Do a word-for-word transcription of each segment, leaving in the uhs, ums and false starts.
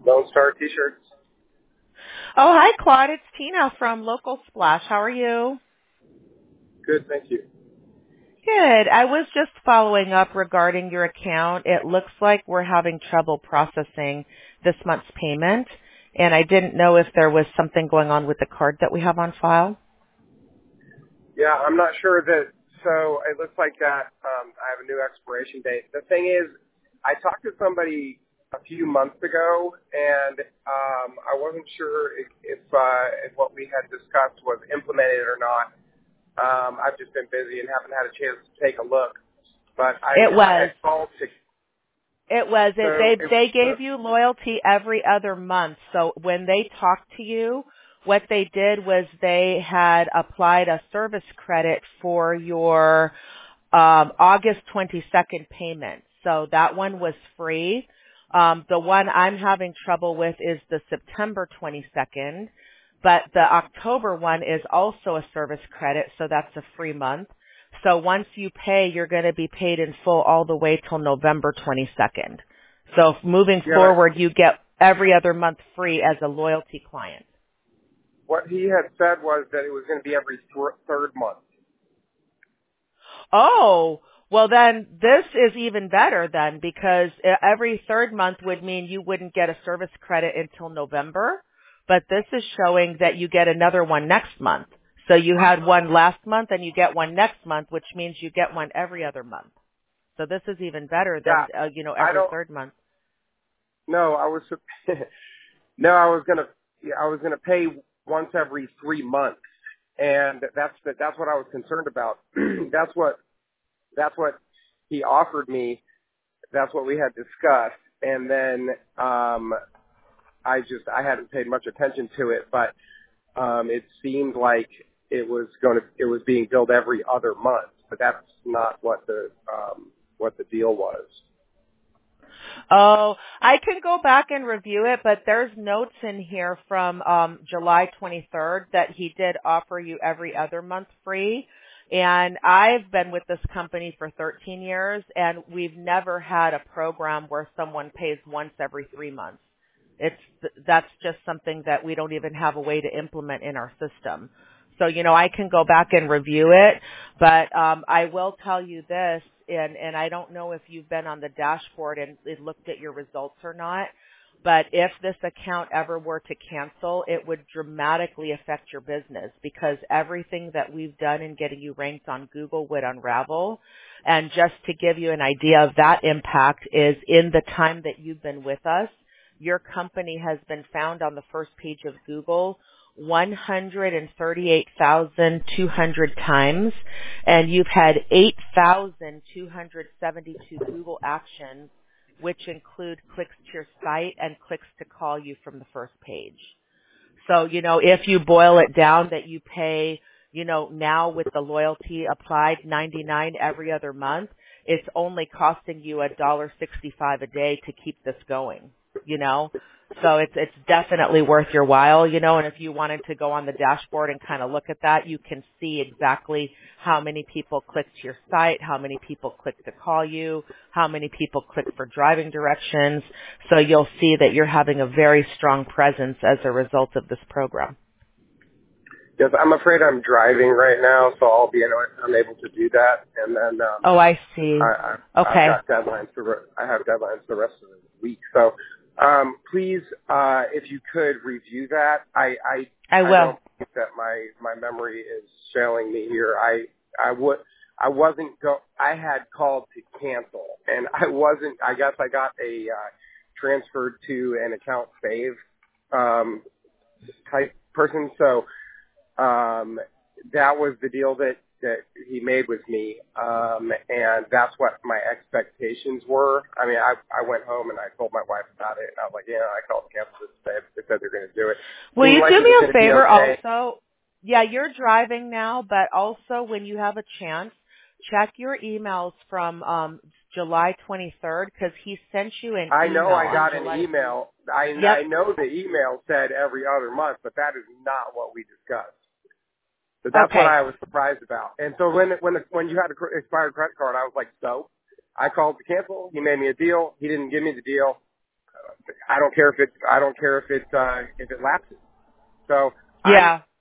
Lone Star T-shirts. Oh, hi, Claude. It's Tina from Local Splash. How are you? Good, thank you. Good. I was just following up regarding your account. It looks like we're having trouble processing this month's payment, and I didn't know if there was something going on with the card that we have on file. Yeah, I'm not sure that, so it looks like that um, I have a new expiration date. The thing is, I talked to somebody a few months ago, and um, I wasn't sure if, if, uh, if what we had discussed was implemented or not. Um, I've just been busy and haven't had a chance to take a look. But I, It I was. had called to... It was. So It, they it, they uh, gave you loyalty every other month. So when they talked to you, what they did was they had applied a service credit for your um, August twenty-second payment. So that one was free. Um, the one I'm having trouble with is the September twenty-second, but the October one is also a service credit, so that's a free month. So once you pay, you're going to be paid in full all the way till November twenty-second. So moving yeah, but forward, you get every other month free as a loyalty client. what he had said was that it was going to be every th- third month. Oh, well then this is even better then, because every third month would mean you wouldn't get a service credit until November, but this is showing that you get another one next month. So you had one last month and you get one next month, which means you get one every other month. So this is even better Yeah, than, uh, you know, I every don't... third month. No, I was no, I was gonna I was gonna pay once every three months, and that's the, that's what I was concerned about. that's what that's what he offered me. That's what we had discussed, and then um, I just I hadn't paid much attention to it, but um, it seemed like it was going to it was being billed every other month, but that's not what the um, what the deal was. Oh, I can go back and review it, but there's notes in here from um July twenty-third that he did offer you every other month free. And I've been with this company for thirteen years, and we've never had a program where someone pays once every three months. It's that's just something that we don't even have a way to implement in our system. So, you know, I can go back and review it, but um, I will tell you this, and, and I don't know if you've been on the dashboard and, and looked at your results or not, but if this account ever were to cancel, it would dramatically affect your business, because everything that we've done in getting you ranked on Google would unravel. And just to give you an idea of that impact is, in the time that you've been with us, your company has been found on the first page of Google one hundred thirty-eight thousand two hundred times, and you've had eight thousand two hundred seventy-two Google actions, which include clicks to your site and clicks to call you from the first page. So, you know, if you boil it down that you pay, you know, now with the loyalty applied ninety-nine every other month, it's only costing you a dollar sixty-five a day to keep this going, you know. So it's it's definitely worth your while, you know, and if you wanted to go on the dashboard and kind of look at that, you can see exactly how many people click to your site, how many people click to call you, how many people click for driving directions. So you'll see that you're having a very strong presence as a result of this program. Yes, I'm afraid I'm driving right now, so I'll be unable to do that. And then um, Oh, I see. I, I, I've Okay. got deadlines for re- I have deadlines the rest of the week. So um, please, uh, if you could review that. I I, I I will. don't think that my my memory is failing me here. I I would I wasn't go. I had called to cancel, and I wasn't. I guess I got a uh, transferred to an account save um, type person. So. Um, that was the deal that, that he made with me, um, and that's what my expectations were. I mean, I, I went home and I told my wife about it, and I was like, yeah, I called cancel this today. They said they're going to do it. Will Seemed you like do it me was a going to be favor okay. also? Yeah, you're driving now, but also when you have a chance, check your emails from um, July twenty-third, because he sent you an I email know I on got an July. email. I, Yep. I know the email said every other month, but that is not what we discussed. But that's what Okay. I was surprised about. And so when when the, when you had an expired credit card, I was like, so I called to cancel. He made me a deal. He didn't give me the deal. I don't care if it, I don't care if it, uh, if it lapses. So Yeah. I,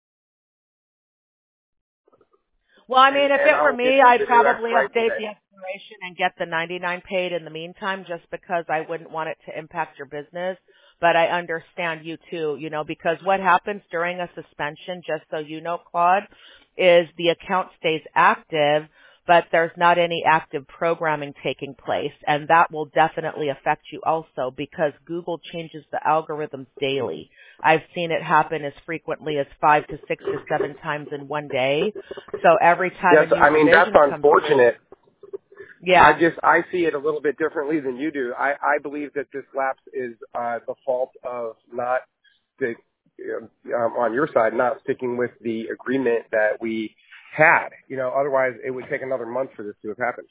Well, I and, mean, if and it were I'll get me, the, I'd the new probably expiration update date. the expiration and get the ninety-nine paid in the meantime, just because I wouldn't want it to impact your business. But I understand you too, you know, because what happens during a suspension, just so you know, Claude, is the account stays active, but there's not any active programming taking place. And that will definitely affect you also because Google changes the algorithms daily. I've seen it happen as frequently as five to six to seven times in one day. So every time a Yes, new I mean, that's revision comes through, unfortunate. I yeah. just, I see it a little bit differently than you do. I, I believe that this lapse is, uh, the fault of not the, um, on your side, not sticking with the agreement that we had. You know, otherwise it would take another month for this to have happened.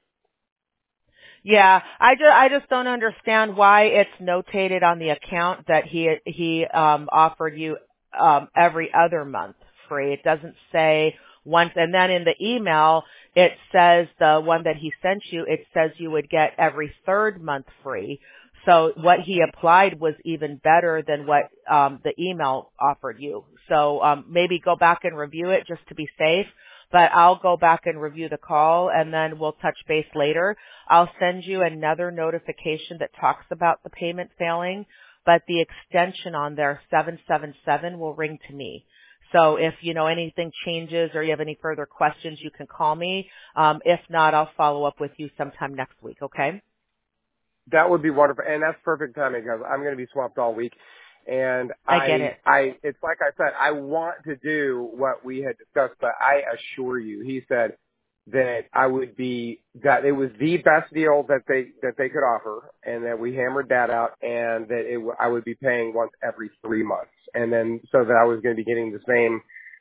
Yeah, I just I just don't understand why it's notated on the account that he he um offered you um every other month free. It doesn't say once, and then in the email it says the one that he sent you, it says you would get every third month free. So what he applied was even better than what um the email offered you. So um maybe go back and review it just to be safe. But I'll go back and review the call and then we'll touch base later. I'll send you another notification that talks about the payment failing, but the extension on there, seven seven seven, will ring to me. So if, you know, anything changes or you have any further questions, you can call me. Um, if not, I'll follow up with you sometime next week, okay? That would be wonderful. And that's perfect timing because I'm going to be swamped all week. And I get I, it. I, it's like I said, I want to do what we had discussed, but I assure you, he said that I would be, that it was the best deal that they, that they could offer and that we hammered that out and that it, I would be paying once every three months. And then so that I was going to be getting the same,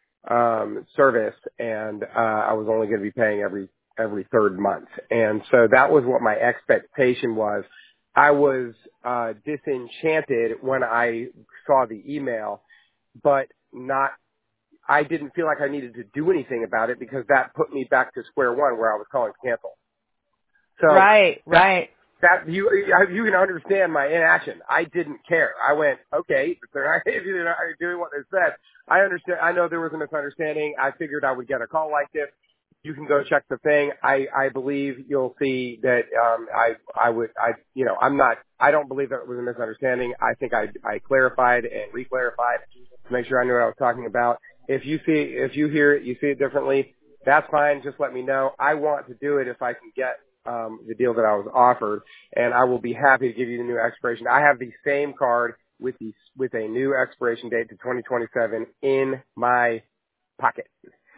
um, service and, uh, I was only going to be paying every, every third month. And so that was what my expectation was. I was uh, disenchanted when I saw the email, but not, I didn't feel like I needed to do anything about it because that put me back to square one where I was calling to cancel. So Right, that, right. that you, you can understand my inaction. I didn't care. I went, okay, if they're not, if they're not doing what they said, I understand. I know there was a misunderstanding. I figured I would get a call like this. You can go check the thing. I, I believe you'll see that, um, I, I would, I, you know, I'm not, I don't believe that it was a misunderstanding. I think I, I clarified and re-clarified to make sure I knew what I was talking about. If you see, if you hear it, you see it differently, that's fine. Just let me know. I want to do it if I can get, um, the deal that I was offered, and I will be happy to give you the new expiration. I have the same card with the, with a new expiration date to twenty twenty-seven in my pocket.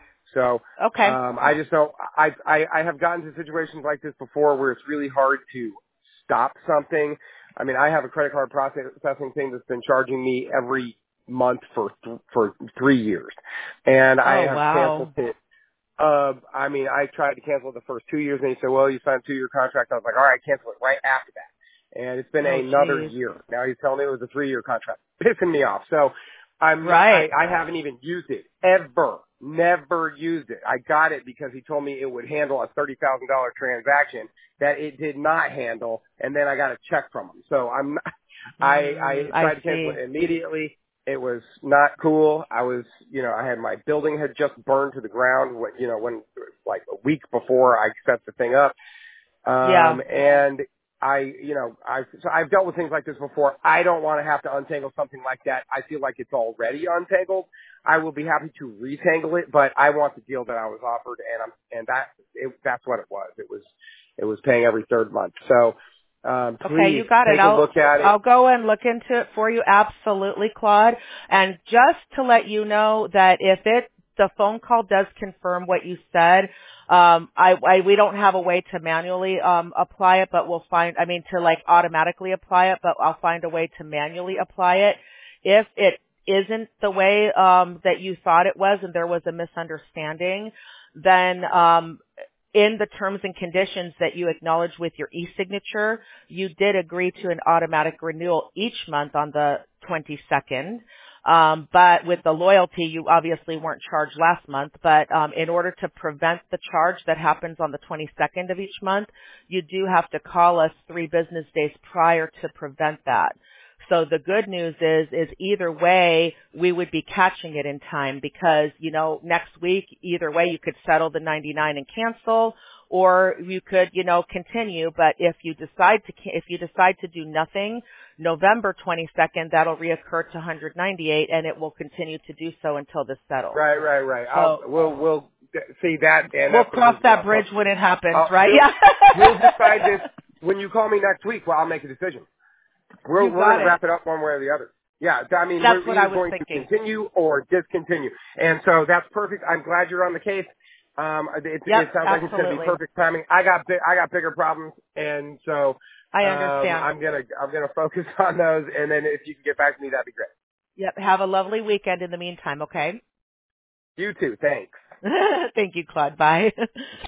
So Okay. um, I just don't. I, I I have gotten to situations like this before where it's really hard to stop something. I mean, I have a credit card processing thing that's been charging me every month for th- for three years, and I Oh, have canceled wow. it. Uh, I mean, I tried to cancel it the first two years, and he said, "Well, you signed a two-year contract." I was like, "All right, cancel it right after that." And it's been Oh, another geez. year. Now he's telling me it was a three-year contract, pissing me off. So I'm not, I, Right. I haven't even used it ever. Never used it. I got it because he told me it would handle a thirty thousand dollars transaction that it did not handle, and then I got a check from him. So I'm, I, Mm, I I tried to cancel see. it immediately. It was not cool. I was, you know, I had my building had just burned to the ground, what, you know, when, like a week before I set the thing up. Yeah. Um, and I, you know, I, so I've dealt with things like this before. I don't want to have to untangle something like that. I feel like it's already untangled. I will be happy to retangle it, but I want the deal that I was offered, and I'm, and that, it, that's what it was. It was, it was paying every third month. So, um, Okay, please you got it. take a I'll look at it. I'll go and look into it for you. Absolutely, Claude. And just to let you know that if it the phone call does confirm what you said, um, I, I we don't have a way to manually um, apply it, but we'll find. I mean, to like automatically apply it, but I'll find a way to manually apply it. If it isn't the way um, that you thought it was, and there was a misunderstanding, then um, in the terms and conditions that you acknowledge with your e-signature, you did agree to an automatic renewal each month on the twenty-second. Um, but with the loyalty, you obviously weren't charged last month. But um, in order to prevent the charge that happens on the twenty-second of each month, you do have to call us three business days prior to prevent that. So the good news is, is either way, we would be catching it in time because, you know, next week, either way, you could settle the ninety-nine and cancel, or you could, you know, continue. But if you decide to, if you decide to do nothing, November twenty-second, that'll reoccur to one hundred ninety-eight, and it will continue to do so until this settles. Right, right, right. So I'll, we'll, we'll see that. And we'll that's cross the, that bridge when it happens, uh, right? we'll, Yeah. we'll decide this when you call me next week. Well, I'll make a decision. We're, You we're got going to it. wrap it up one way or the other. Yeah, I mean, That's we're what I either was going thinking. to continue or discontinue. And so that's perfect. I'm glad you're on the case. Um, it, Yep, it sounds like it's going to be absolutely. perfect timing. I got bi- I got bigger problems, and so I um, understand. I'm gonna I'm gonna focus on those. And then if you can get back to me, that'd be great. Yep. Have a lovely weekend in the meantime, okay? You too. Thanks. Thank you, Claude. Bye.